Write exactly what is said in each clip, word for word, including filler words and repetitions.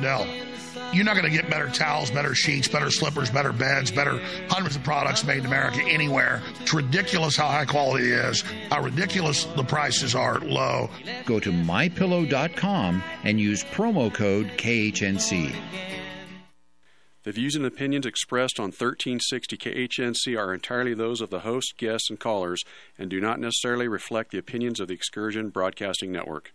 Dell. You're not going to get better towels, better sheets, better slippers, better beds, better hundreds of products made in America anywhere. It's ridiculous how high quality it is, how ridiculous the prices are low. Go to my pillow dot com and use promo code K H N C. The views and opinions expressed on thirteen sixty K H N C are entirely those of the host, guests, and callers, and do not necessarily reflect the opinions of the Excursion Broadcasting Network.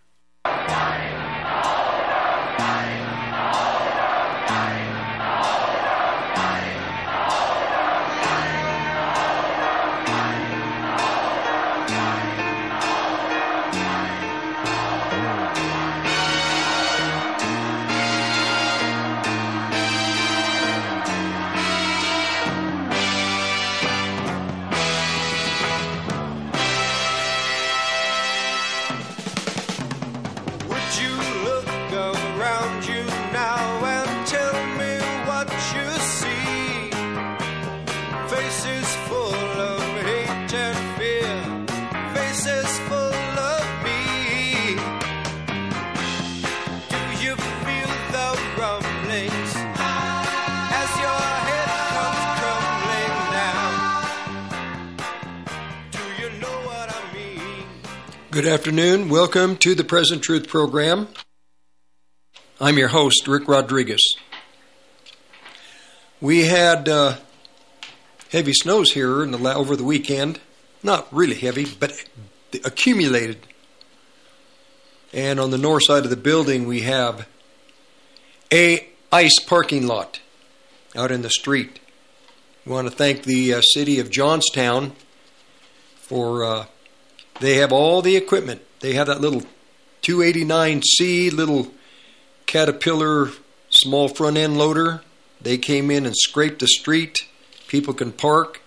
Good afternoon. Welcome to the Present Truth program. I'm your host, Rick Rodriguez. We had uh, heavy snows here in the, over the weekend. Not really heavy, but accumulated. And on the north side of the building, we have a ice parking lot out in the street. We want to thank the uh, city of Johnstown for... Uh, They have all the equipment. They have that little two eighty-nine C, little Caterpillar small front end loader. They came in and scraped the street. People can park.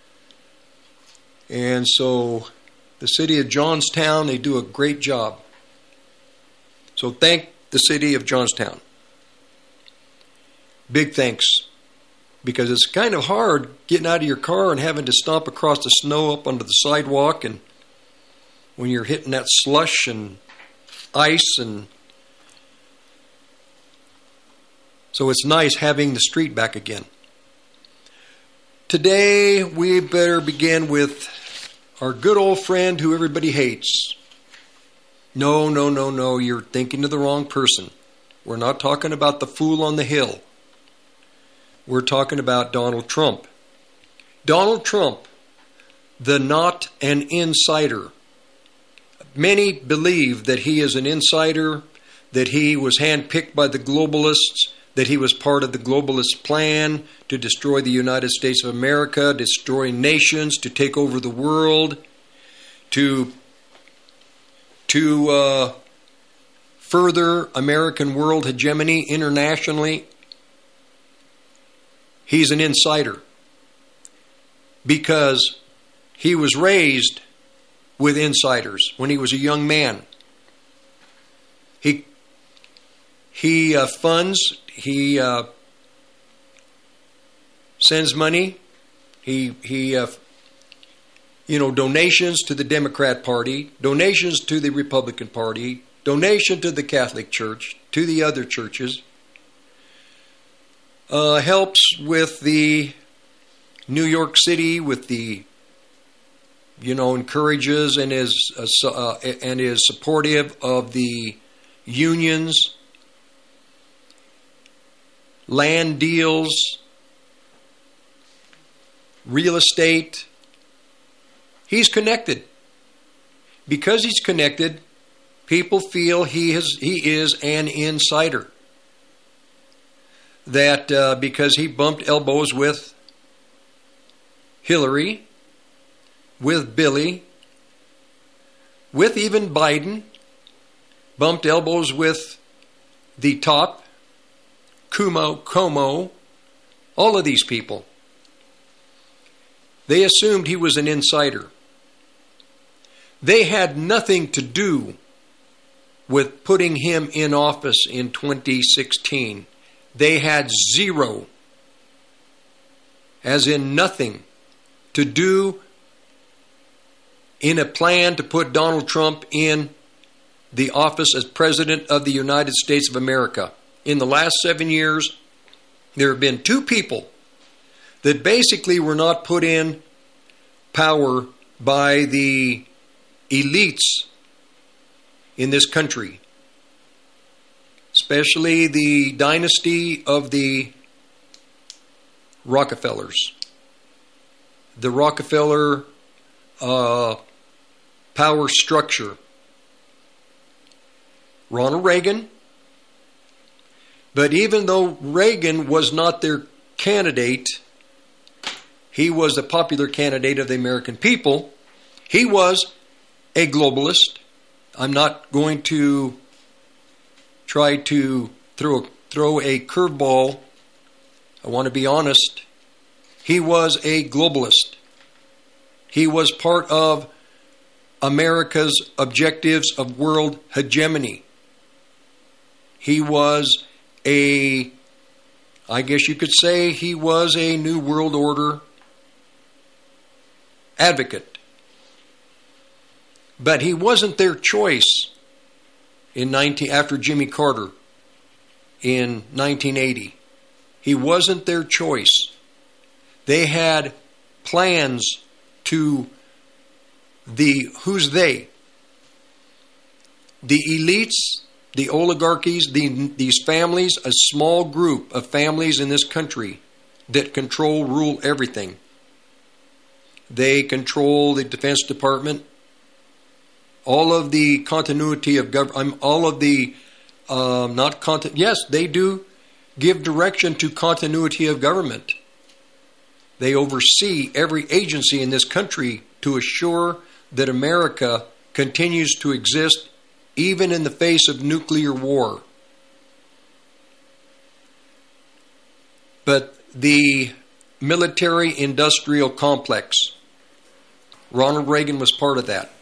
And so the city of Johnstown, they do a great job. So thank the city of Johnstown. Big thanks. Because it's kind of hard getting out of your car and having to stomp across the snow up onto the sidewalk, and when you're hitting that slush and ice. And so it's nice having the street back again. Today we better begin with our good old friend who everybody hates. No, no, no, no, you're thinking of the wrong person. We're not talking about the fool on the hill. We're talking about Donald Trump. Donald Trump, the not an insider. Many believe that he is an insider, that he was handpicked by the globalists, that he was part of the globalist plan to destroy the United States of America, destroy nations, to take over the world, to, to uh, further American world hegemony internationally. He's an insider because he was raised with insiders when he was a young man. He he uh, funds, he uh, sends money, he he uh, you know donations to the Democrat Party, donations to the Republican Party, donation to the Catholic Church, to the other churches. Uh, helps with the New York City, with the you know, encourages and is uh, uh, and is supportive of the unions, land deals, real estate. He's connected. Because he's connected, people feel he is he is an insider. That uh, because he bumped elbows with Hillary, with Billy, with even Biden, bumped elbows with the top, Cuomo, Cuomo, all of these people. They assumed he was an insider. They had nothing to do with putting him in office in twenty sixteen. They had zero, as in nothing, to do in a plan to put Donald Trump in the office as President of the United States of America in the last seven years, there have been two people that basically were not put in power by the elites in this country, especially the dynasty of the Rockefellers. The Rockefeller uh, power structure. Ronald Reagan. But even though Reagan was not their candidate, he was a popular candidate of the American people. He was a globalist. I'm not going to try to throw, throw a curveball. I want to be honest. He was a globalist. He was part of America's objectives of world hegemony. He was a, I guess you could say, he was a New World Order advocate. But he wasn't their choice in nineteen after Jimmy Carter in nineteen eighty. He wasn't their choice. They had plans to the, who's they? The elites, the oligarchies, the, these families, a small group of families in this country that control, rule everything. They control the Defense Department, all of the continuity of government, all of the, um, not content, yes, they do give direction to continuity of government. They oversee every agency in this country to assure that America continues to exist even in the face of nuclear war. But the military-industrial complex, Ronald Reagan was part of that.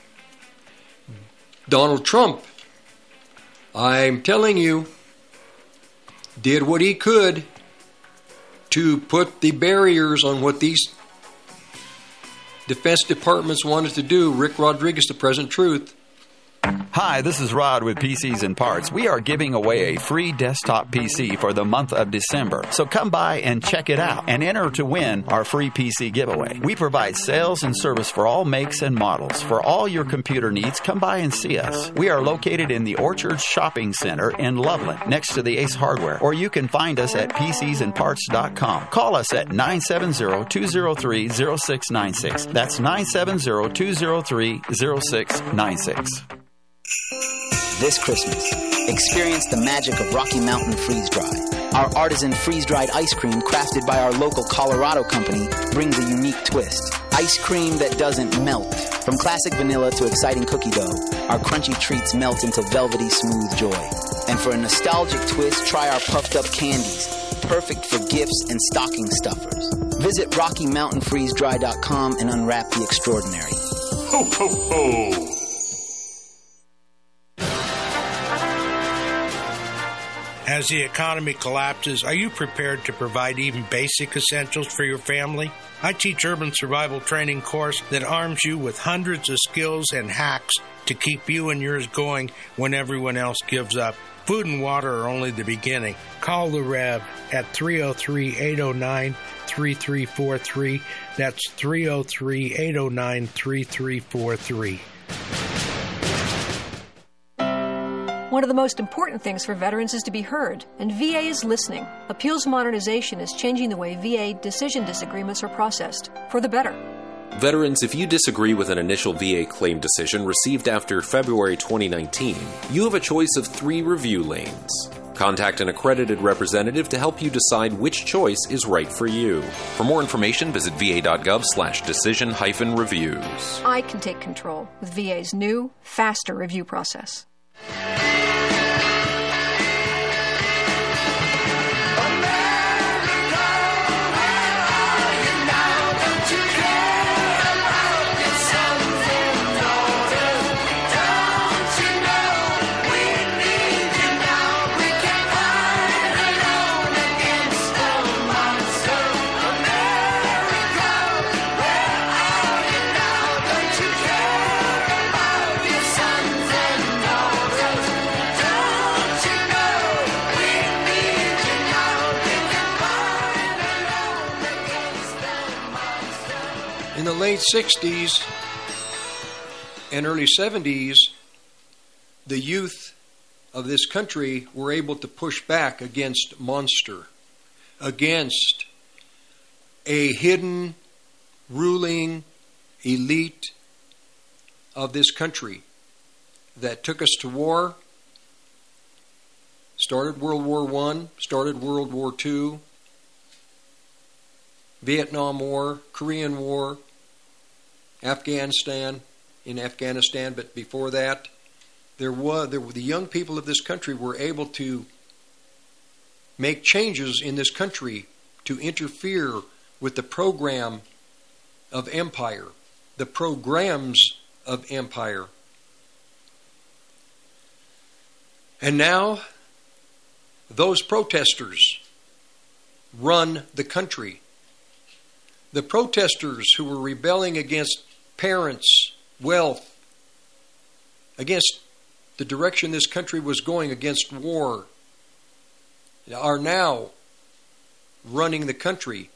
Donald Trump, I'm telling you, did what he could to put the barriers on what these defense departments wanted to do. Rick Rodriguez, the present truth. Hi, this is Rod with P Cs and Parts. We are giving away a free desktop P C for the month of December. So come by and check it out and enter to win our free P C giveaway. We provide sales and service for all makes and models. For all your computer needs, come by and see us. We are located in the Orchard Shopping Center in Loveland, next to the Ace Hardware, or you can find us at P Cs and parts dot com. Call us at nine seven zero, two zero three, zero six nine six. That's nine seven zero, two zero three, zero six nine six. This Christmas, experience the magic of Rocky Mountain Freeze Dry. Our artisan freeze-dried ice cream crafted by our local Colorado company brings a unique twist. Ice cream that doesn't melt. From classic vanilla to exciting cookie dough, our crunchy treats melt into velvety smooth joy. And for a nostalgic twist, try our puffed up candies, perfect for gifts and stocking stuffers. Visit Rocky Mountain Freeze Dry dot com and unwrap the extraordinary. Ho, ho, ho! As the economy collapses, are you prepared to provide even basic essentials for your family? I teach urban survival training course that arms you with hundreds of skills and hacks to keep you and yours going when everyone else gives up. Food and water are only the beginning. Call the Rev at three oh three, eight oh nine, three three four three. That's three oh three, eight oh nine, three three four three. One of the most important things for veterans is to be heard, and V A is listening. Appeals modernization is changing the way V A decision disagreements are processed, for the better. Veterans, if you disagree with an initial V A claim decision received after February twenty nineteen, you have a choice of three review lanes. Contact an accredited representative to help you decide which choice is right for you. For more information, visit va.gov slash decision hyphen reviews. I can take control with V A's new, faster review process. the late sixties and early seventies, the youth of this country were able to push back against Monster, against a hidden ruling elite of this country that took us to war, started World War One, started World War Two, Vietnam War, Korean War, Afghanistan, in Afghanistan, but before that, there was there were, the young people of this country were able to make changes in this country to interfere with the program of empire, the programs of empire. And now, those protesters run the country. The protesters who were rebelling against parents, wealth, against the direction this country was going, against war, are now running the country.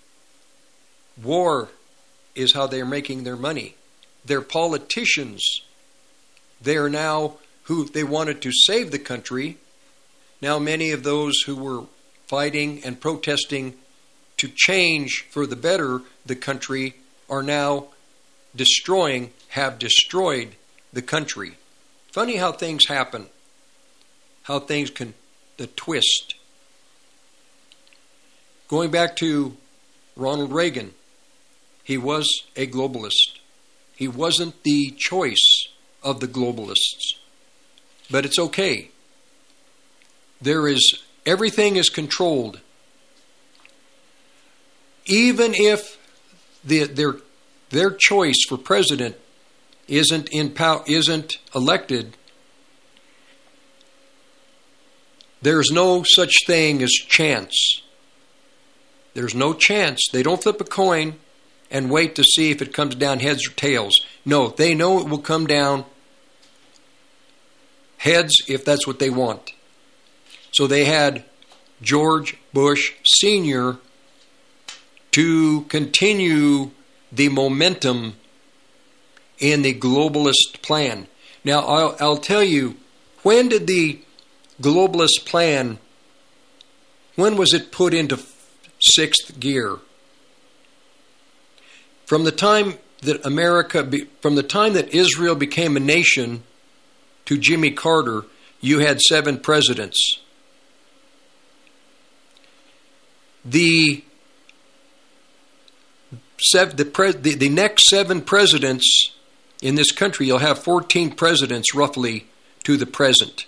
War is how they're making their money. They're politicians. They are now who they wanted to save the country. Now many of those who were fighting and protesting to change for the better the country are now destroying, have destroyed the country. Funny how things happen, how things can, the twist. Going back to Ronald Reagan, he was a globalist. He wasn't the choice of the globalists. But it's okay. There is, everything is controlled. Even if the, their their choice for president isn't in power, isn't elected, there's no such thing as chance. There's no chance. They don't flip a coin and wait to see if it comes down heads or tails. No, they know it will come down heads if that's what they want. So they had George Bush Senior to continue the momentum in the globalist plan. Now, I'll, I'll tell you, when did the globalist plan, when was it put into sixth gear? From the time that America, be, from the time that Israel became a nation to Jimmy Carter, you had seven presidents. The The, pre, the, the next seven presidents in this country, you'll have fourteen presidents roughly to the present.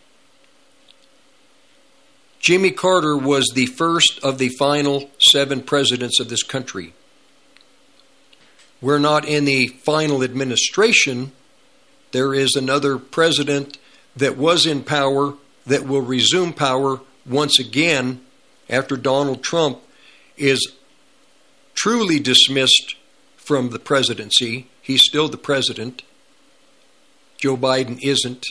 Jimmy Carter was the first of the final seven presidents of this country. We're not in the final administration. There is another president that was in power that will resume power once again after Donald Trump is truly dismissed from the presidency. He's still the president. Joe Biden isn't.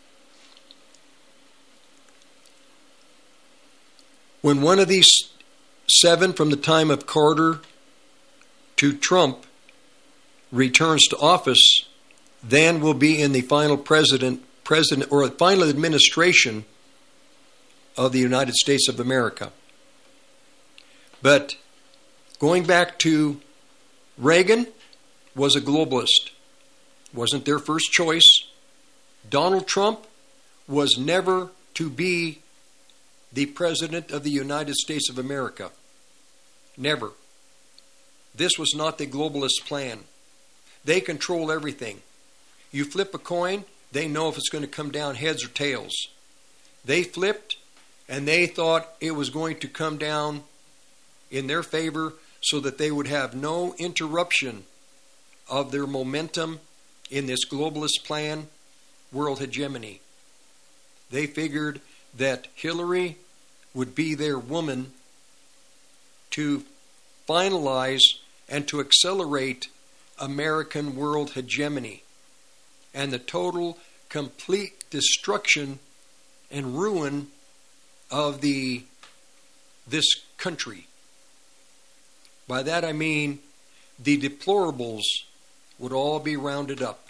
When one of these seven from the time of Carter to Trump returns to office, then we'll be in the final president, president or final administration of the United States of America. But going back to Reagan, was a globalist. Wasn't their first choice. Donald Trump was never to be the President of the United States of America. Never. This was not the globalist plan. They control everything. You flip a coin, they know if it's going to come down heads or tails. They flipped, and they thought it was going to come down in their favor so that they would have no interruption of their momentum in this globalist plan, world hegemony. They figured that Hillary would be their woman to finalize and to accelerate American world hegemony and the total, complete destruction and ruin of the this country. By that I mean the deplorables would all be rounded up.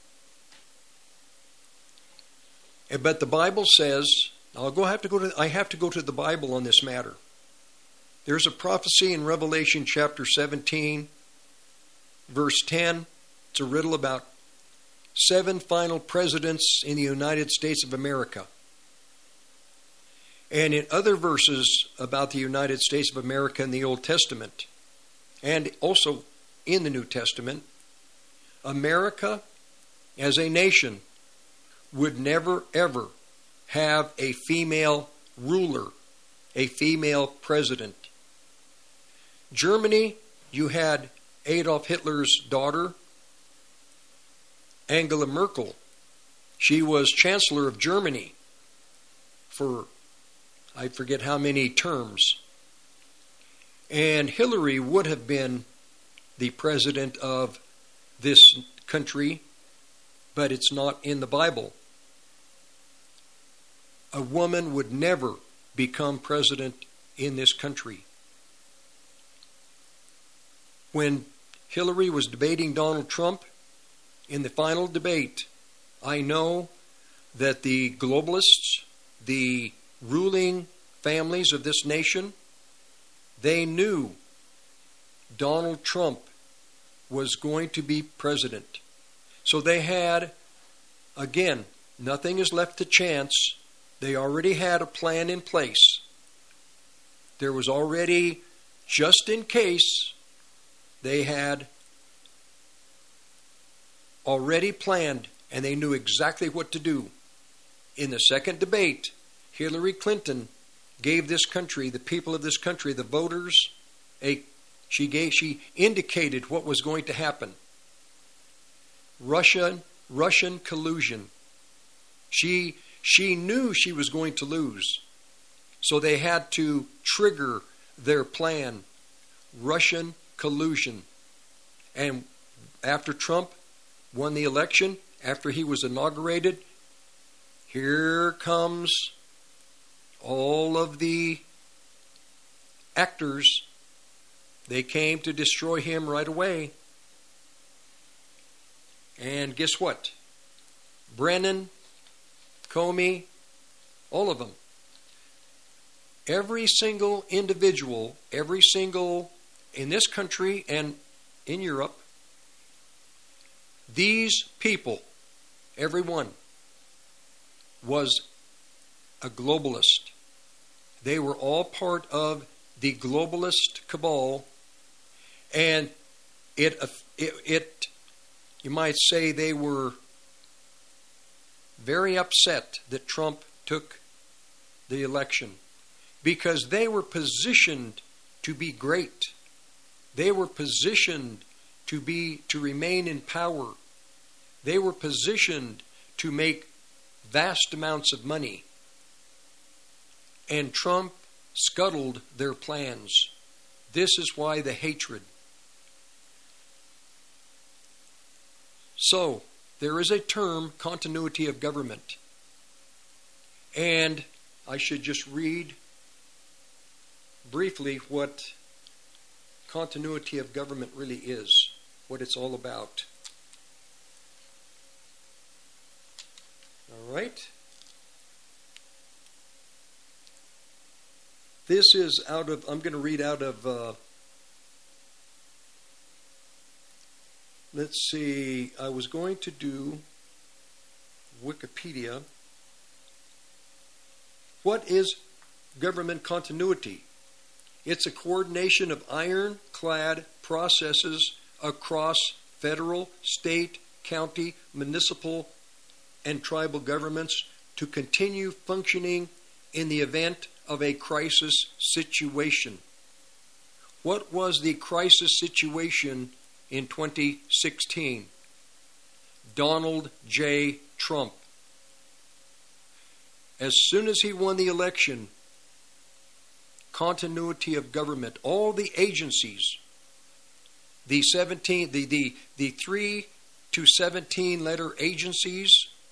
But the Bible says, I'll go have to go to I have to go to the Bible on this matter. There's a prophecy in Revelation chapter seventeen, verse ten. It's a riddle about seven final presidents in the United States of America. And in other verses about the United States of America in the Old Testament, and also in the New Testament, America as a nation would never ever have a female ruler, a female president. Germany, you had Adolf Hitler's daughter, Angela Merkel. She was Chancellor of Germany for, I forget how many terms. And Hillary would have been the president of this country, but it's not in the Bible. A woman would never become president in this country. When Hillary was debating Donald Trump in the final debate, I know that the globalists, the ruling families of this nation, they knew Donald Trump was going to be president. So they had, again, nothing is left to chance. They already had a plan in place. There was already, just in case, they had already planned and they knew exactly what to do. In the second debate, Hillary Clinton gave this country, the people of this country, the voters, a she gave she indicated what was going to happen. Russian Russian collusion. She she knew she was going to lose. So they had to trigger their plan. Russian collusion. And after Trump won the election, after he was inaugurated, here comes all of the actors. They came to destroy him right away. And guess what? Brennan, Comey, all of them. Every single individual, every single, in this country and in Europe, these people, every one, was a globalist. They were all part of the globalist cabal, and it, it, it, you might say they were very upset that Trump took the election because they were positioned to be great. They were positioned to be to remain in power. They were positioned to make vast amounts of money. And Trump scuttled their plans. This is why the hatred. So, there is a term, continuity of government. And I should just read briefly what continuity of government really is, what it's all about. All right. This is out of, I'm going to read out of, uh, let's see, I was going to do Wikipedia. What is government continuity? It's a coordination of ironclad processes across federal, state, county, municipal, and tribal governments to continue functioning in the event of a crisis situation. What was the crisis situation in twenty sixteen? Donald J. Trump. As soon as he won the election, continuity of government, all the agencies, the seventeen, the the, the three to seventeen letter agencies,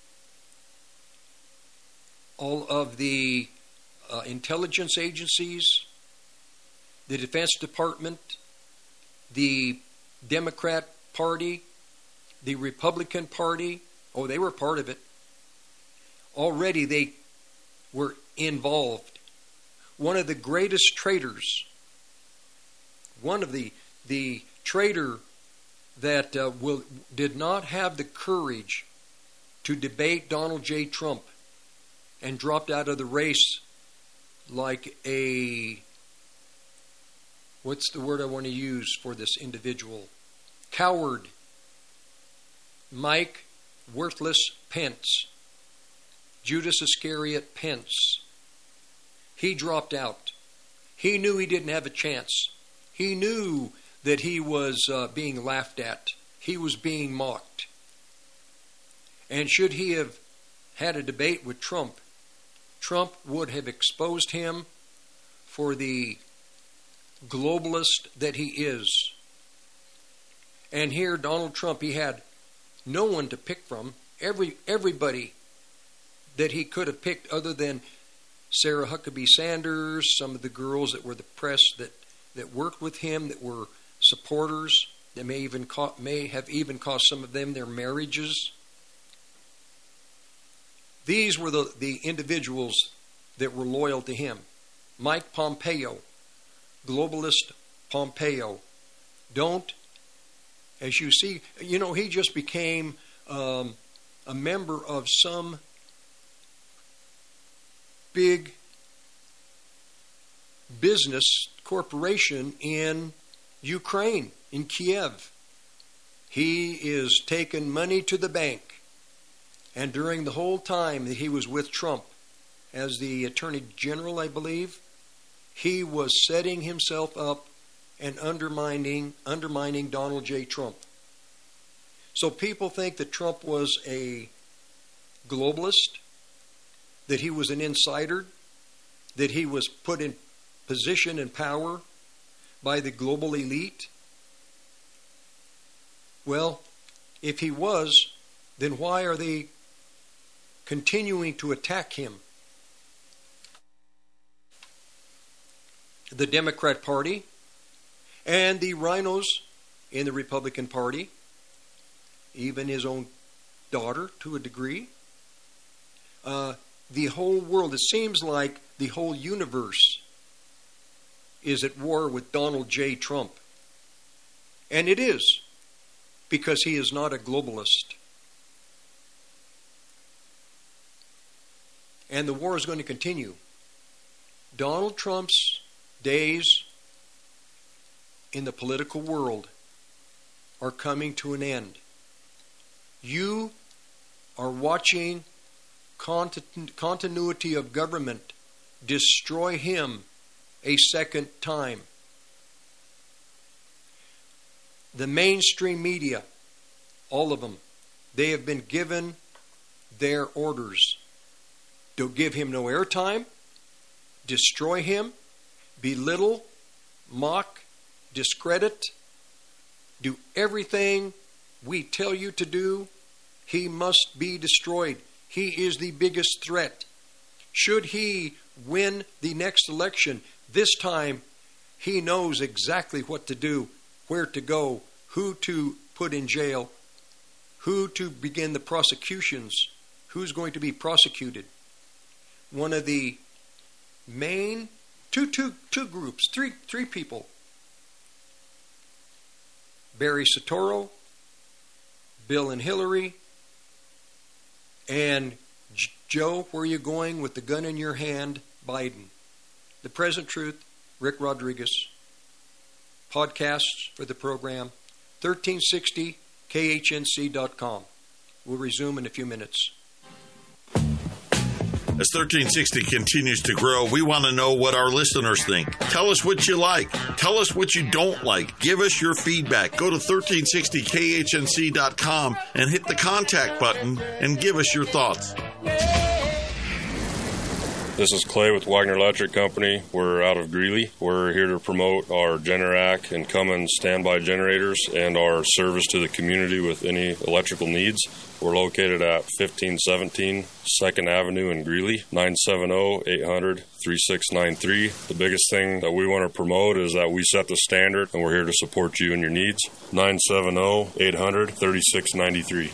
all of the uh, intelligence agencies, the Defense Department, the Democrat Party, the Republican Party, oh, they were part of it. Already they were involved. One of the greatest traitors, one of the the traitor that uh, will did not have the courage to debate Donald J. Trump and dropped out of the race like a, what's the word I want to use for this individual? Coward. Mike Worthless Pence. Judas Iscariot Pence. He dropped out. He knew he didn't have a chance. He knew that he was uh, being laughed at. He was being mocked. And should he have had a debate with Trump, Trump would have exposed him for the globalist that he is. And here, Donald Trump, he had no one to pick from. Every everybody that he could have picked other than Sarah Huckabee Sanders, some of the girls that were the press that, that worked with him, that were supporters, that may even co- may have even cost some of them their marriages. These were the, the individuals that were loyal to him. Mike Pompeo, globalist Pompeo. Don't, as you see, you know, he just became um, a member of some big business corporation in Ukraine, in Kiev. He is taking money to the bank. And during the whole time that he was with Trump as the Attorney General, I believe, he was setting himself up and undermining undermining Donald J. Trump. So people think that Trump was a globalist, that he was an insider, that he was put in position and power by the global elite. Well, if he was, then why are they continuing to attack him? The Democrat Party and the rhinos in the Republican Party, even his own daughter to a degree, uh, the whole world, it seems like the whole universe is at war with Donald J. Trump. And it is, because he is not a globalist. And the war is going to continue. Donald Trump's days in the political world are coming to an end. You are watching continu- continuity of government destroy him a second time. The mainstream media, all of them, they have been given their orders. To give him no airtime, destroy him, belittle, mock, discredit, do everything we tell you to do. He must be destroyed. He is the biggest threat. Should he win the next election, this time he knows exactly what to do, where to go, who to put in jail, who to begin the prosecutions, who's going to be prosecuted. One of the main two two two groups, three three people. Barry Soetoro, Bill and Hillary, and J- Joe, where are you going with the gun in your hand, Biden. The Present Truth, Rick Rodriguez. Podcasts for the program, thirteen sixty K H N C dot com. We'll resume in a few minutes. As thirteen sixty continues to grow, we want to know what our listeners think. Tell us what you like. Tell us what you don't like. Give us your feedback. Go to thirteen sixty K H N C dot com and hit the contact button and give us your thoughts. This is Clay with Wagner Electric Company. We're out of Greeley. We're here to promote our Generac and Cummins standby generators and our service to the community with any electrical needs. We're located at fifteen seventeen second Avenue in Greeley, nine seven zero, eight hundred, three six nine three. The biggest thing that we want to promote is that we set the standard, and we're here to support you and your needs. nine seven zero, eight hundred, three six nine three.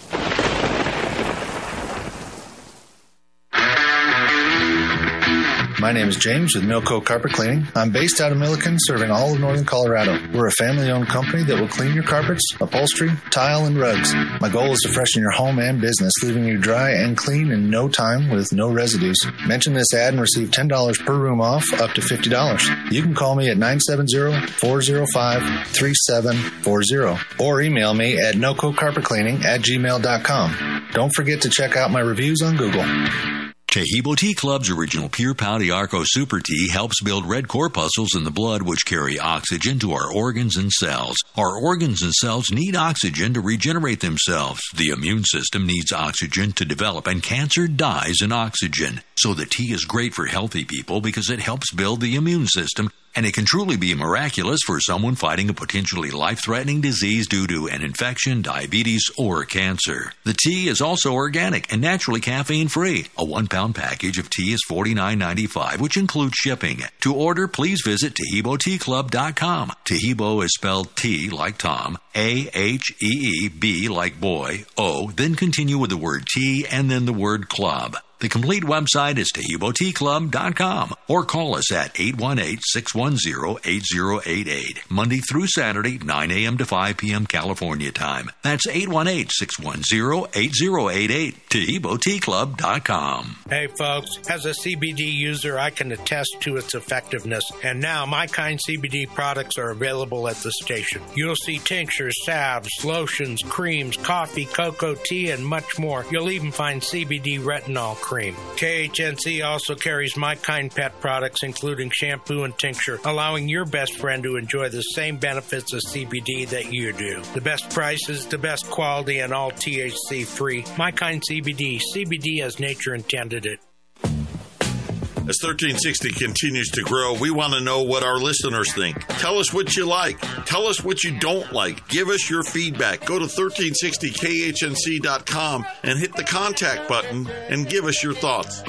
My name is James with Milco Carpet Cleaning. I'm based out of Milliken, serving all of northern Colorado. We're a family-owned company that will clean your carpets, upholstery, tile, and rugs. My goal is to freshen your home and business, leaving you dry and clean in no time with no residues. Mention this ad and receive ten dollars per room off, up to fifty dollars. You can call me at nine seven zero, four zero five, three seven four zero or email me at noco carpet cleaning at gmail dot com. Don't forget to check out my reviews on Google. Tahibo Tea Club's original Pure Pau d'Arco Super Tea helps build red corpuscles in the blood which carry oxygen to our organs and cells. Our organs and cells need oxygen to regenerate themselves. The immune system needs oxygen to develop, and cancer dies in oxygen. So the tea is great for healthy people because it helps build the immune system, and it can truly be miraculous for someone fighting a potentially life-threatening disease due to an infection, diabetes, or cancer. The tea is also organic and naturally caffeine-free. A one-pound package of tea is forty-nine ninety-five, which includes shipping. To order, please visit Tahibo Tea Club dot com. Tahibo is spelled T like Tom, A H E E B like boy, O, then continue with the word tea and then the word club. The complete website is Tahibo Tea Club dot com, or call us at eight one eight, six one zero, eight zero eight eight, Monday through Saturday, nine a.m. to five p.m. California time. That's eight one eight, six one zero, eight zero eight eight, Tahibo Tea Club dot com. Hey folks, as a C B D user, I can attest to its effectiveness, and now My Kind C B D products are available at the station. You'll see tinctures, salves, lotions, creams, coffee, cocoa, tea, and much more. You'll even find C B D retinol cream. K H N C also carries My Kind pet products, including shampoo and tincture, allowing your best friend to enjoy the same benefits of C B D that you do. The best prices, the best quality, and all T H C free. My Kind C B D. C B D as nature intended it. As thirteen sixty continues to grow, we want to know what our listeners think. Tell us what you like. Tell us what you don't like. Give us your feedback. Go to thirteen sixty K H N C dot com and hit the contact button and give us your thoughts.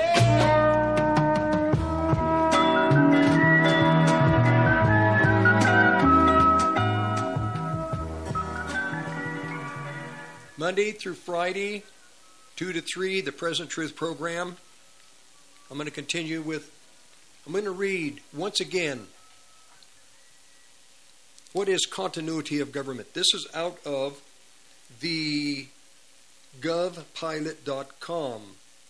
Monday through Friday, two to three, the Present Truth program. I'm going to continue with, I'm going to read once again, what is continuity of government? This is out of the gov pilot dot com.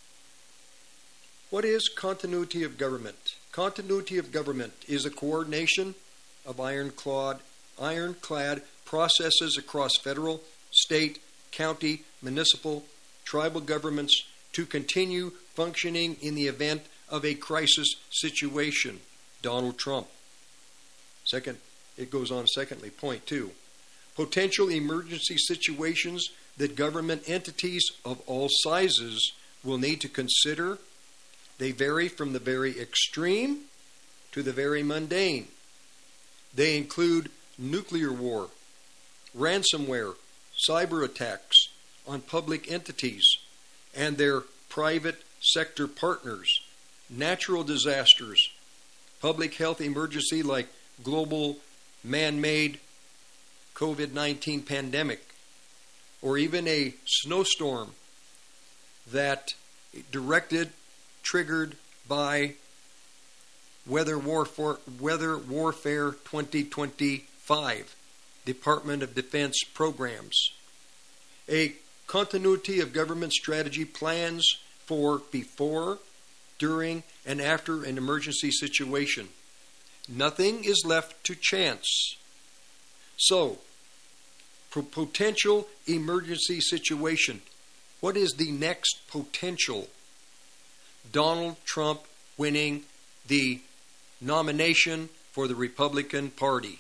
What is continuity of government? Continuity of government is a coordination of ironclad, ironclad processes across federal, state, county, municipal, tribal governments to continue functioning in the event of a crisis situation. Donald Trump. Second, it goes on secondly, point two. Potential emergency situations that government entities of all sizes will need to consider. They vary from the very extreme to the very mundane. They include nuclear war, ransomware, cyber attacks on public entities and their private sector partners, natural disasters, public health emergency like global man-made COVID nineteen pandemic, or even a snowstorm that directed, triggered by Weather Warfare, Weather Warfare twenty twenty-five, Department of Defense programs. A continuity of government strategy plans for before, during, and after an emergency situation. Nothing is left to chance. So, for potential emergency situation, what is the next potential? Donald Trump winning the nomination for the Republican Party.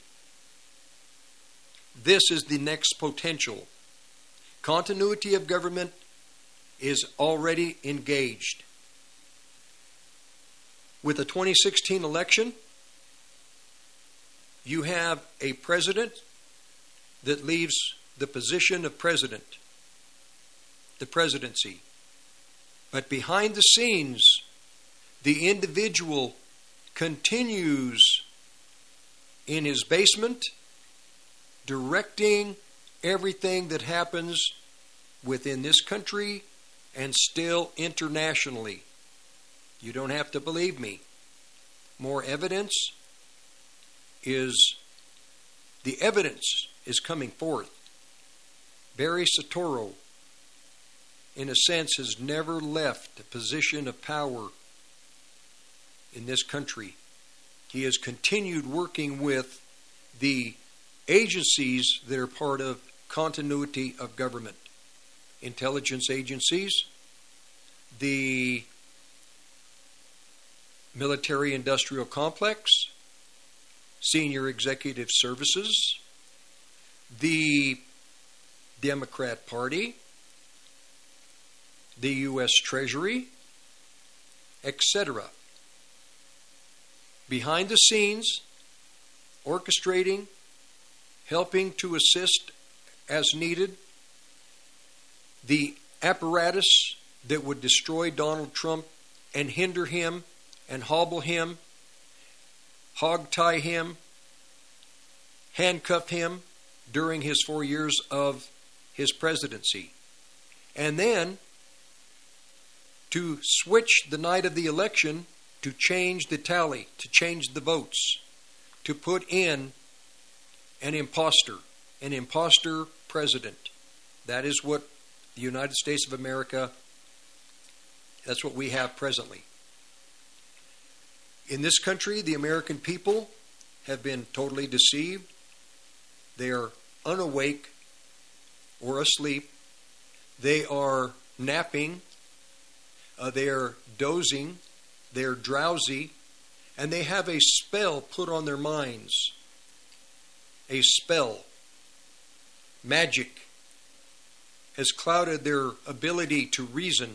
This is the next potential. Continuity of government is already engaged. with the twenty sixteen election, you have a president that leaves the position of president, the presidency. But behind the scenes, the individual continues in his basement, directing everything that happens within this country and still internationally. You don't have to believe me. More evidence is, the evidence is coming forth. Barry Soetoro, in a sense, has never left a position of power in this country. He has continued working with the agencies that are part of continuity of government. Intelligence agencies, the military-industrial complex, senior executive services, the Democrat Party, the U S Treasury, et cetera. Behind the scenes, orchestrating, helping to assist as needed, the apparatus that would destroy Donald Trump and hinder him and hobble him, hog-tie him, handcuff him during his four years of his presidency. And then to switch the night of the election to change the tally, to change the votes, to put in an imposter, an imposter president. That is what the United States of America, that's what we have presently. In this country, the American people have been totally deceived. They are unawake or asleep. They are napping. Uh, they are dozing. They are drowsy. And they have a spell put on their minds. A spell. Magic has clouded their ability to reason.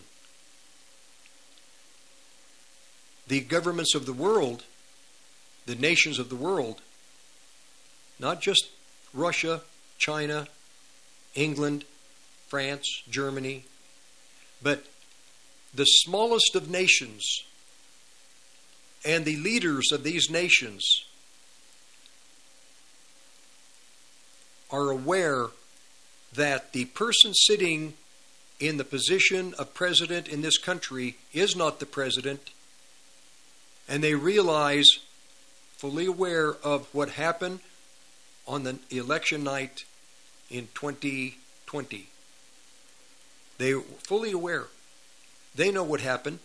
The governments of the world, the nations of the world, not just Russia, China, England, France, Germany, but the smallest of nations and the leaders of these nations are aware that the person sitting in the position of president in this country is not the president, and they realize, fully aware of what happened on the election night in twenty twenty. They were fully aware. They know what happened.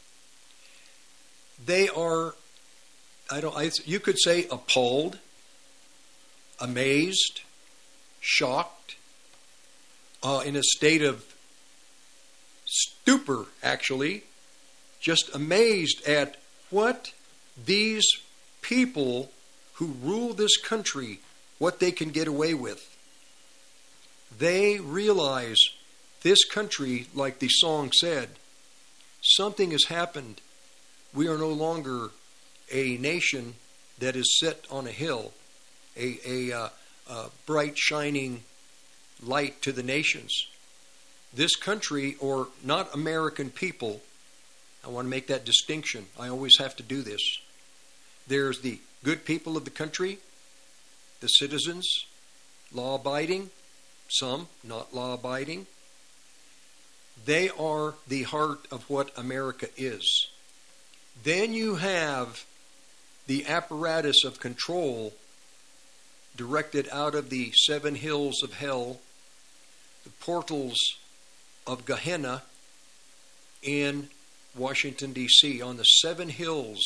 They are, I don't, I, you could say, appalled, amazed, shocked, uh, in a state of stupor, actually, just amazed at what these people who rule this country, what they can get away with. They realize this country, like the song said, something has happened. We are no longer a nation that is set on a hill, a, a, uh, a bright, shining light to the nations. This country, or not American people, I want to make that distinction. I always have to do this. There's the good people of the country, the citizens, law-abiding, some not law-abiding. They are the heart of what America is. Then you have the apparatus of control directed out of the seven hills of hell, the portals of Gehenna in Washington, D C, on the seven hills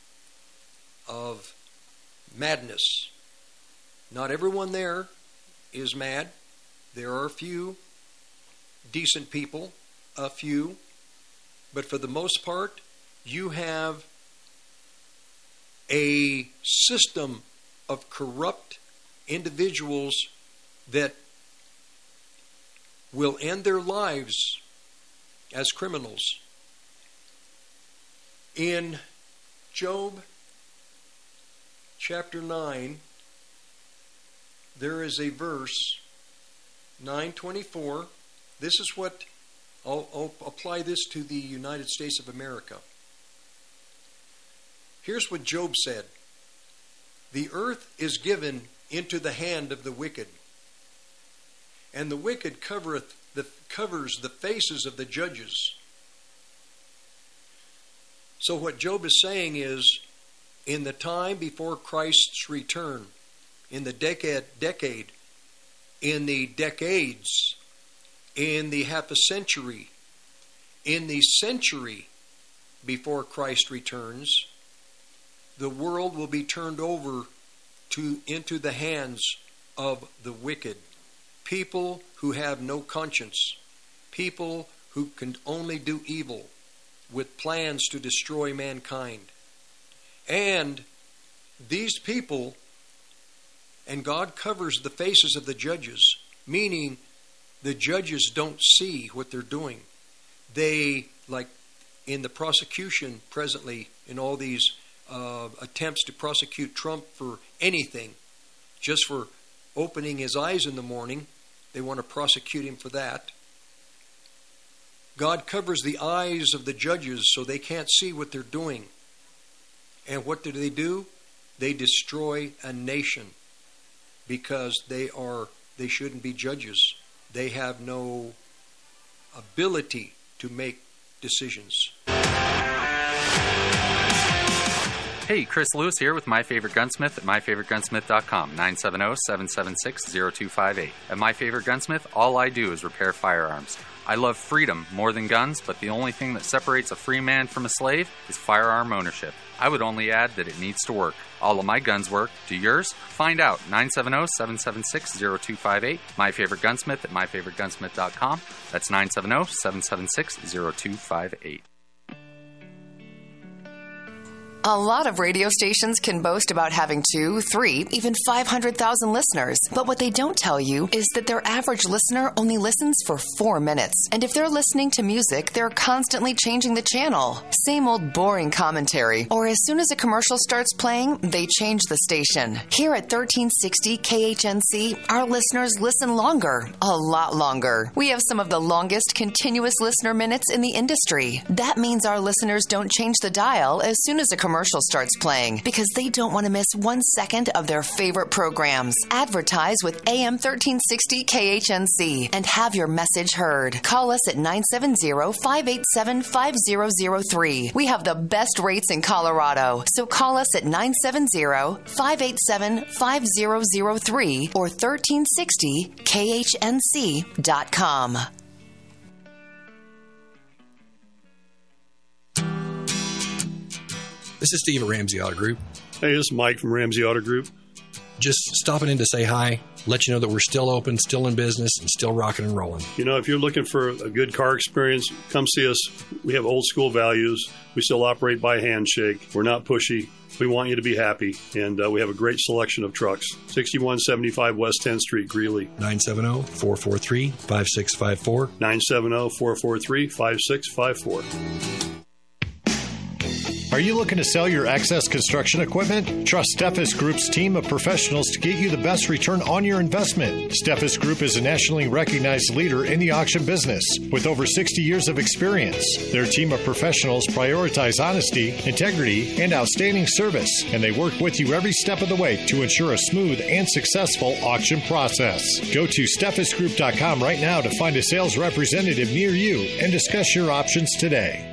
of madness. Not everyone there is mad. There are a few decent people, a few, but for the most part, you have a system of corrupt individuals that will end their lives as criminals. In Job chapter nine, there is a verse, nine twenty-four. This is what, I'll, I'll apply this to the United States of America. Here's what Job said. The earth is given into the hand of the wicked, and the wicked covereth the, covers the faces of the judges. So what Job is saying is, in the time before Christ's return, in the decade, decade, in the decades, in the half a century, in the century before Christ returns, the world will be turned over to into the hands of the wicked. People who have no conscience. People who can only do evil with plans to destroy mankind. And these people, and God covers the faces of the judges, meaning the judges don't see what they're doing. They, like in the prosecution presently, in all these uh, attempts to prosecute Trump for anything, just for opening his eyes in the morning, they want to prosecute him for that. God covers the eyes of the judges so they can't see what they're doing. And what do they do? They destroy a nation because they are they shouldn't be judges. They have no ability to make decisions. Hey, Chris Lewis here with My Favorite Gunsmith at my favorite gunsmith dot com, nine seven zero, seven seven six, zero two five eight. At My Favorite Gunsmith, all I do is repair firearms. I love freedom more than guns, but the only thing that separates a free man from a slave is firearm ownership. I would only add that it needs to work. All of my guns work. Do yours? Find out. nine seven zero, seven seven six, zero two five eight. My Favorite Gunsmith at my favorite gunsmith dot com. That's nine seven zero, seven seven six, zero two five eight. A lot of radio stations can boast about having two, three, even five hundred thousand listeners. But what they don't tell you is that their average listener only listens for four minutes. And if they're listening to music, they're constantly changing the channel. Same old boring commentary. Or as soon as a commercial starts playing, they change the station. Here at thirteen sixty K H N C, our listeners listen longer. A lot longer. We have some of the longest continuous listener minutes in the industry. That means our listeners don't change the dial as soon as a commercial commercial starts playing because they don't want to miss one second of their favorite programs. Advertise with A M thirteen sixty K H N C and have your message heard. Call us at nine seven zero, five eight seven, five zero zero three. We have the best rates in Colorado, so call us at nine seven zero, five eight seven, five zero zero three or thirteen sixty K H N C dot com. This is Steve at Ramsey Auto Group. Hey, this is Mike from Ramsey Auto Group. Just stopping in to say hi, let you know that we're still open, still in business, and still rocking and rolling. You know, if you're looking for a good car experience, come see us. We have old school values. We still operate by handshake. We're not pushy. We want you to be happy, and uh, we have a great selection of trucks. sixty-one seventy-five West tenth Street, Greeley. nine seven zero, four four three, five six five four. nine seven zero, four four three, five six five four. Are you looking to sell your excess construction equipment? Trust Steffes Group's team of professionals to get you the best return on your investment. Steffes Group is a nationally recognized leader in the auction business with over sixty years of experience. Their team of professionals prioritize honesty, integrity, and outstanding service, and they work with you every step of the way to ensure a smooth and successful auction process. Go to steffes group dot com right now to find a sales representative near you and discuss your options today.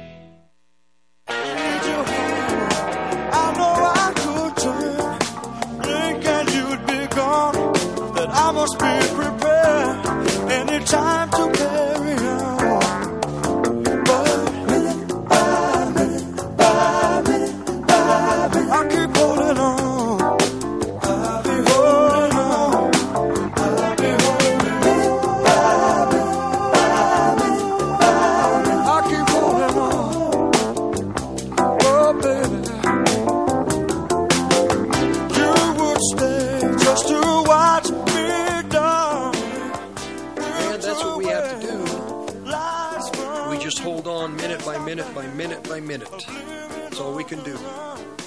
I must be prepared anytime to carry on. But minute by minute by minute by minute, I keep holding on. I'll be holding on. I'll be holding on. Minute by minute by minute by minute, I keep holding on. Oh, baby, you would stay just to watch me. Hold on minute by minute by minute by minute. That's all we can do.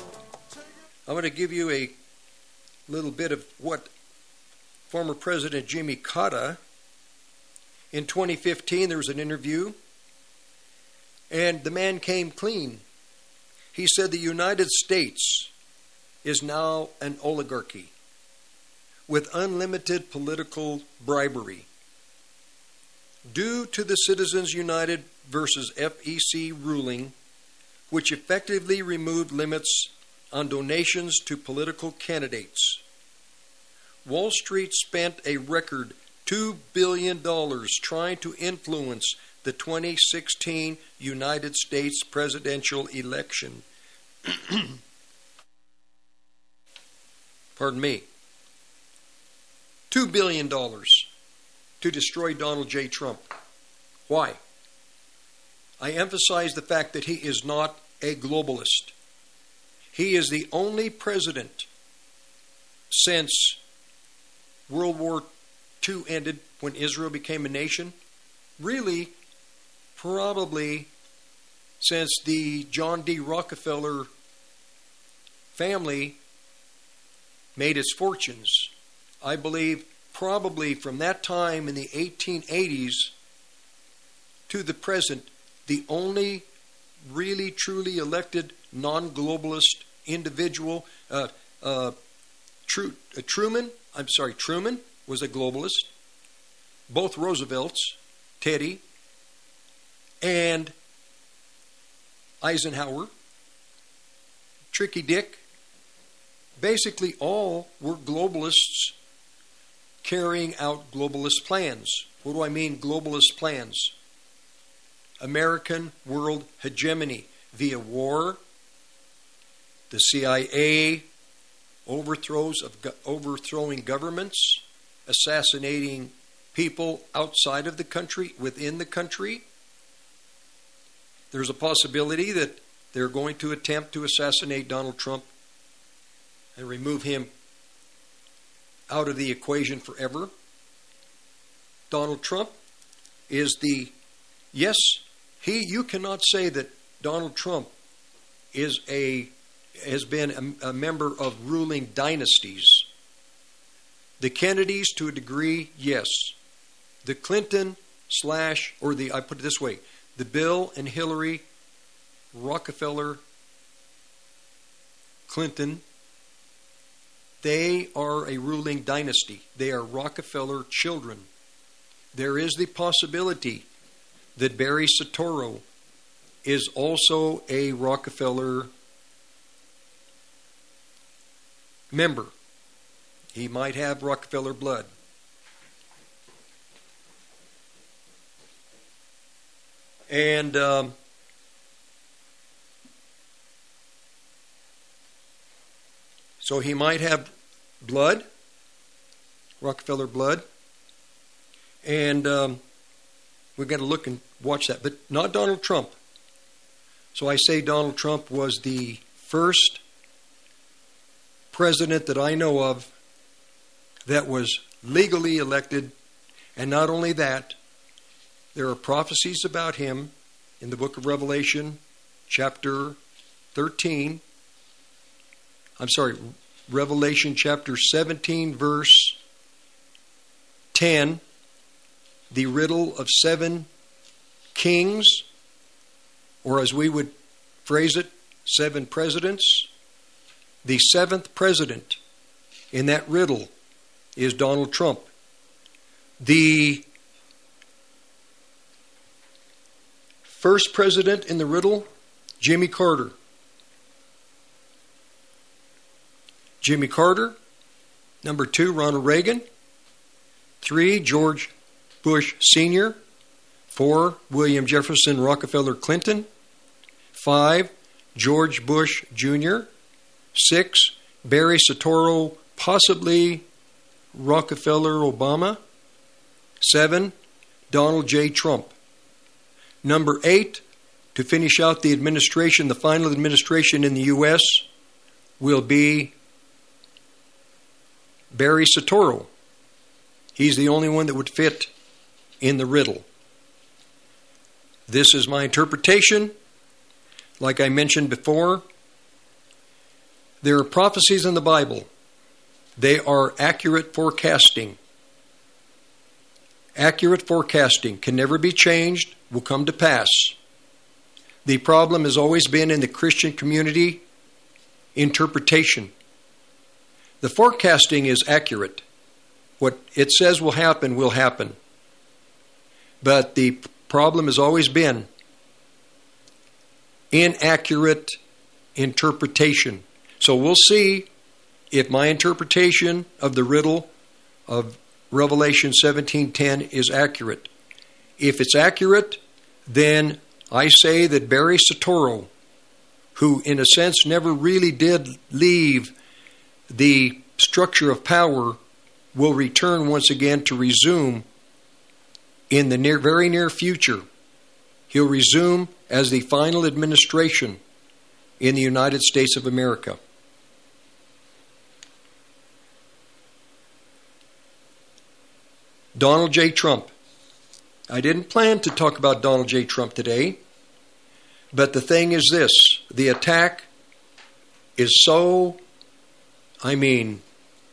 I'm going to give you a little bit of what former President Jimmy Carter, in twenty fifteen, there was an interview, and the man came clean. He said the United States is now an oligarchy with unlimited political bribery. Due to the Citizens United versus F E C ruling, which effectively removed limits on donations to political candidates, Wall Street spent a record two billion dollars trying to influence the twenty sixteen United States presidential election. Pardon me. two billion dollars to destroy Donald J. Trump. Why? I emphasize the fact that he is not a globalist. He is the only president since World War Two ended, when Israel became a nation, really probably since the John D. Rockefeller family made its fortunes. I believe probably from that time in the eighteen eighties to the present, the only really truly elected non-globalist individual, uh, uh, Tru- uh, Truman, I'm sorry, Truman was a globalist. Both Roosevelts, Teddy, and Eisenhower, Tricky Dick, basically all were globalists carrying out globalist plans. What do I mean, globalist plans? American world hegemony via war, the C I A, overthrows of go- overthrowing governments, assassinating people outside of the country, within the country. There's a possibility that they're going to attempt to assassinate Donald Trump and remove him out of the equation forever. Donald Trump is the, yes, he, you cannot say that Donald Trump is a, has been a, a member of ruling dynasties. The Kennedys, to a degree, yes. The Clinton slash, or the, I put it this way, the Bill and Hillary Rockefeller Clinton, they are a ruling dynasty. They are Rockefeller children. There is the possibility that Barry Soetoro is also a Rockefeller member. He might have Rockefeller blood. And um, so he might have blood, Rockefeller blood. And um, we've got to look and watch that. But not Donald Trump. So I say Donald Trump was the first president that I know of that was legally elected. And not only that, there are prophecies about him in the book of Revelation, chapter thirteen. I'm sorry, Revelation chapter seventeen, verse ten. The riddle of seven kings, or as we would phrase it, seven presidents. The seventh president in that riddle is Donald Trump. The first president in the riddle, Jimmy Carter. Jimmy Carter. Number two, Ronald Reagan. Three, George Bush Senior. Four, William Jefferson Rockefeller Clinton. Five, George Bush Junior Six, Barry Soetoro, possibly Rockefeller Obama. Seven, Donald J. Trump. Number eight, to finish out the administration, the final administration in the U S will be Barry Soetoro. He's the only one that would fit in the riddle. This is my interpretation. Like I mentioned before, There are prophecies in the Bible. They are accurate forecasting. Accurate forecasting can never be changed, will come to pass. The problem has always been in the Christian community, interpretation. The forecasting is accurate. What it says will happen, will happen. But the problem has always been inaccurate interpretation. So we'll see if my interpretation of the riddle of Revelation seventeen ten is accurate. If it's accurate, then I say that Barry Soetoro, who in a sense never really did leave the structure of power, will return once again to resume in the near, very near future. He'll resume as the final administration in the United States of America. Donald J. Trump. I didn't plan to talk about Donald J. Trump today, but the thing is this. The attack is so, I mean,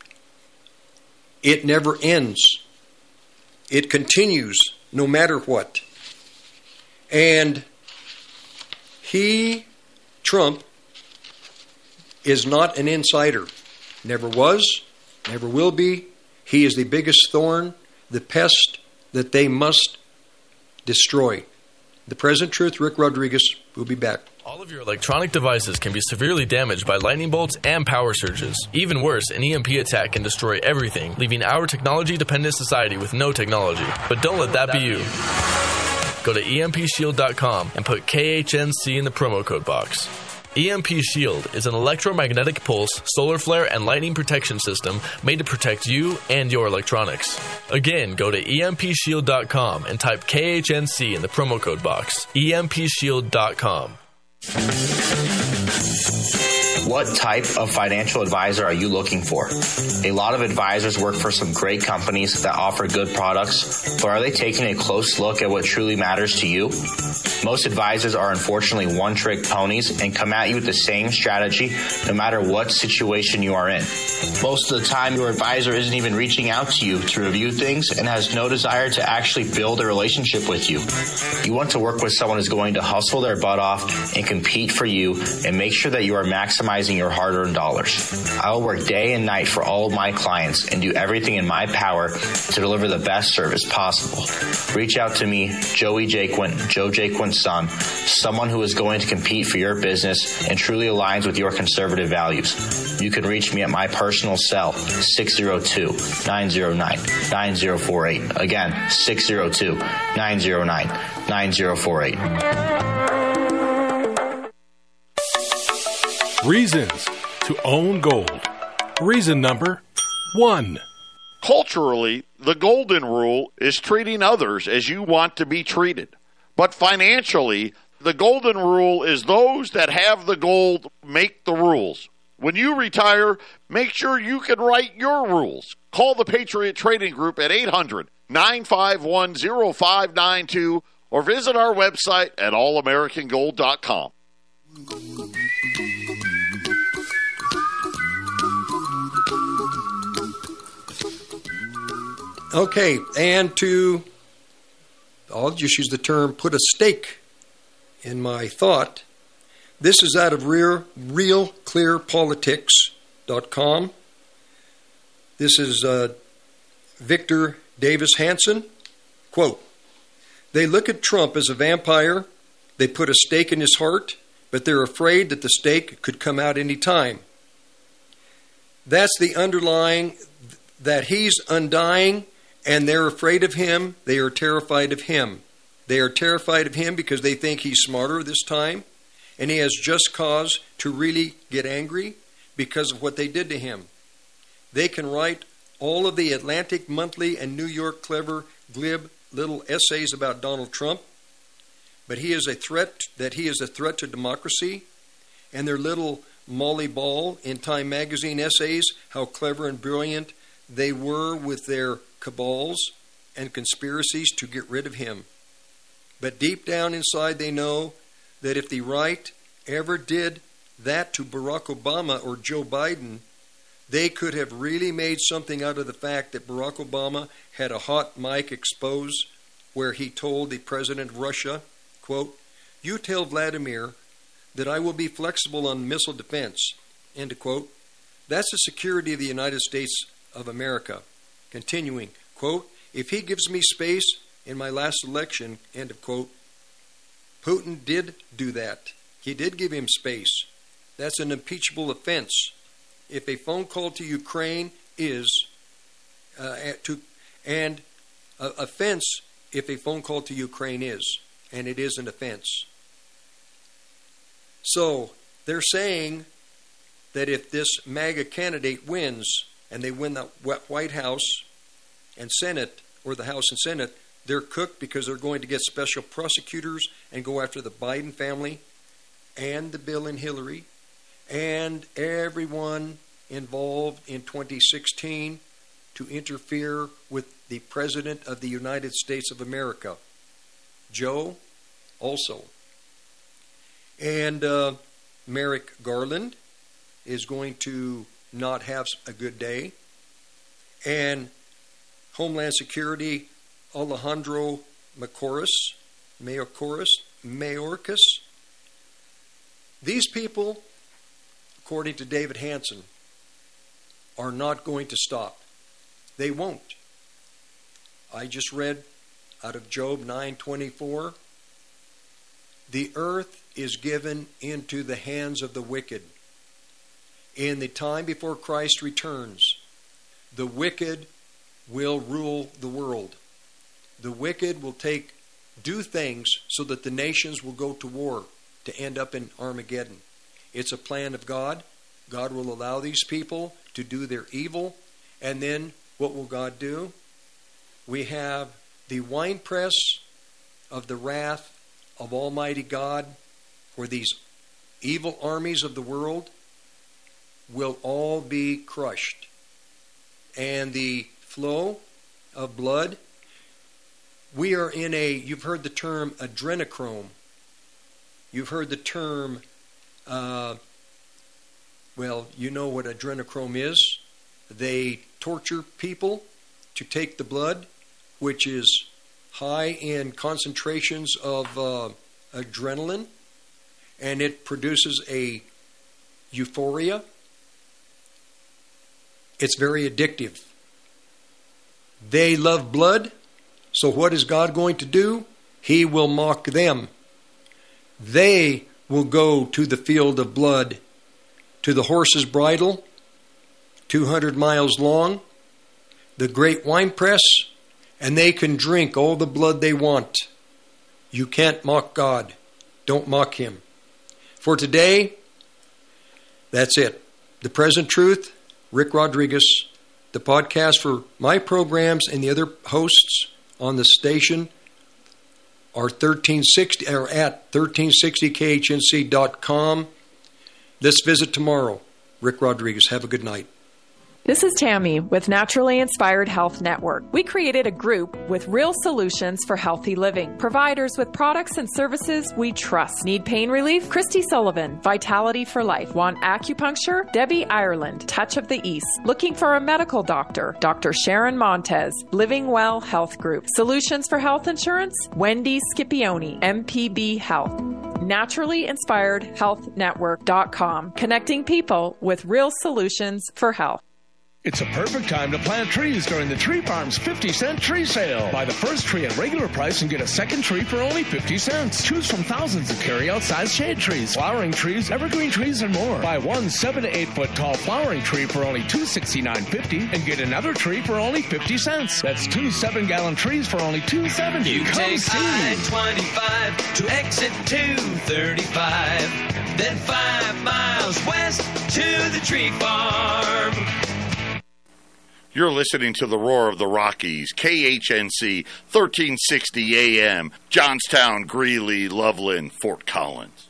it never ends. It continues no matter what. And he, Trump, is not an insider. Never was, never will be. He is the biggest thorn, the pest that they must destroy. The Present Truth, Rick Rodriguez, will be back. All of your electronic devices can be severely damaged by lightning bolts and power surges. Even worse, an E M P attack can destroy everything, leaving our technology-dependent society with no technology. But don't let that be you. Go to E M P shield dot com and put K H N C in the promo code box. E M P Shield is an electromagnetic pulse, solar flare, and lightning protection system made to protect you and your electronics. Again, go to E M P shield dot com and type K H N C in the promo code box. E M P shield dot com. What type of financial advisor are you looking for? A lot of advisors work for some great companies that offer good products, but are they taking a close look at what truly matters to you? Most advisors are unfortunately one-trick ponies and come at you with the same strategy no matter what situation you are in. Most of the time, your advisor isn't even reaching out to you to review things and has no desire to actually build a relationship with you. You want to work with someone who's going to hustle their butt off and compete for you and make sure that you are maximizing your hard-earned dollars. I will work day and night for all of my clients and do everything in my power to deliver the best service possible. Reach out to me, Joey Jaquint, Joe Jaquint's son, someone who is going to compete for your business and truly aligns with your conservative values. You can reach me at my personal cell, six oh two, nine oh nine, nine oh four eight. Again, six oh two, nine oh nine, nine oh four eight. Reasons to own gold. Reason number one. Culturally, the golden rule is treating others as you want to be treated. But financially, the golden rule is those that have the gold make the rules. When you retire, make sure you can write your rules. Call the Patriot Trading Group at eight hundred, nine five one, oh five nine two or visit our website at all american gold dot com. Okay, and to, I'll just use the term, put a stake in my thought. This is out of real, real clear politics dot com. This is uh, Victor Davis Hanson. Quote, they look at Trump as a vampire. They put a stake in his heart, but they're afraid that the stake could come out any time. That's the underlying, that he's undying, and they're afraid of him. They are terrified of him. They are terrified of him because they think he's smarter this time, and he has just cause to really get angry because of what they did to him. They can write all of the Atlantic Monthly and New York clever, glib little essays about Donald Trump, but he is a threat, that he is a threat to democracy, and their little Molly Ball in Time magazine essays, how clever and brilliant they were with their cabals and conspiracies to get rid of him. But deep down inside they know that if the right ever did that to Barack Obama or Joe Biden, they could have really made something out of the fact that Barack Obama had a hot mic exposed where he told the president of Russia, quote, "You tell Vladimir that I will be flexible on missile defense," end of quote. That's the security of the United States of America. Continuing, quote, "If he gives me space in my last election," end of quote. Putin did do that. He did give him space. That's an impeachable offense. If a phone call to Ukraine is uh, to and uh, offense, if a phone call to Ukraine is, and it is an offense. So they're saying that if this MAGA candidate wins and they win the White House and Senate, or the House and Senate, they're cooked because they're going to get special prosecutors and go after the Biden family and the Bill and Hillary and everyone involved in twenty sixteen to interfere with the President of the United States of America. Joe also. And uh, Merrick Garland is going to not have a good day. And Homeland Security Alejandro Mayorkas, Mayorkas, Mayorkas. These people, according to David Hansen, are not going to stop. They won't. I just read out of Job nine twenty-four, the earth is given into the hands of the wicked. In the time before Christ returns, the wicked will rule the world. The wicked will take, do things so that the nations will go to war to end up in Armageddon. It's a plan of God. God will allow these people to do their evil. And then what will God do? We have the winepress of the wrath of Almighty God, where these evil armies of the world will all be crushed. And the flow of blood, we are in a, you've heard the term adrenochrome. You've heard the term, uh, well, you know what adrenochrome is. They torture people to take the blood, which is high in concentrations of uh, adrenaline, and it produces a euphoria. It's very addictive. They love blood, so what is God going to do? He will mock them. They will go to the field of blood, to the horse's bridle, two hundred miles long, the great winepress, and they can drink all the blood they want. You can't mock God. Don't mock Him. For today, that's it. The Present Truth, Rick Rodriguez. The podcast for my programs and the other hosts on the station are thirteen sixty or at thirteen sixty K H N C dot com. Let's visit tomorrow. Rick Rodriguez. Have a good night. This is Tammy with Naturally Inspired Health Network. We created a group with real solutions for healthy living. Providers with products and services we trust. Need pain relief? Christy Sullivan, Vitality for Life. Want acupuncture? Debbie Ireland, Touch of the East. Looking for a medical doctor? Doctor Sharon Montez, Living Well Health Group. Solutions for health insurance? Wendy Scipione, M P B Health. Naturally Inspired Health Network dot com. Connecting people with real solutions for health. It's a perfect time to plant trees during the Tree Farm's fifty cent tree sale. Buy the first tree at regular price and get a second tree for only fifty cents. Choose from thousands of carry-out size shade trees, flowering trees, evergreen trees, and more. Buy one seven to eight foot tall flowering tree for only two sixty-nine fifty and get another tree for only fifty cents. That's two seven gallon trees for only two seventy. You Come take see. I twenty-five to exit two thirty-five, then five miles west to the Tree Farm. You're listening to the Roar of the Rockies, K H N C, thirteen sixty A M, Johnstown, Greeley, Loveland, Fort Collins.